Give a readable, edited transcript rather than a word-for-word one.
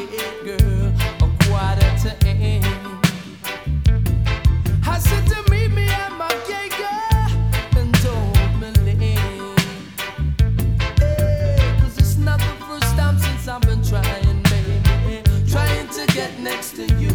8, girl, a quarter to 8. I said to meet me at my gate, girl, and don't me leave. Hey, 'cause it's not the first time since I've been trying, baby, trying to get next to you.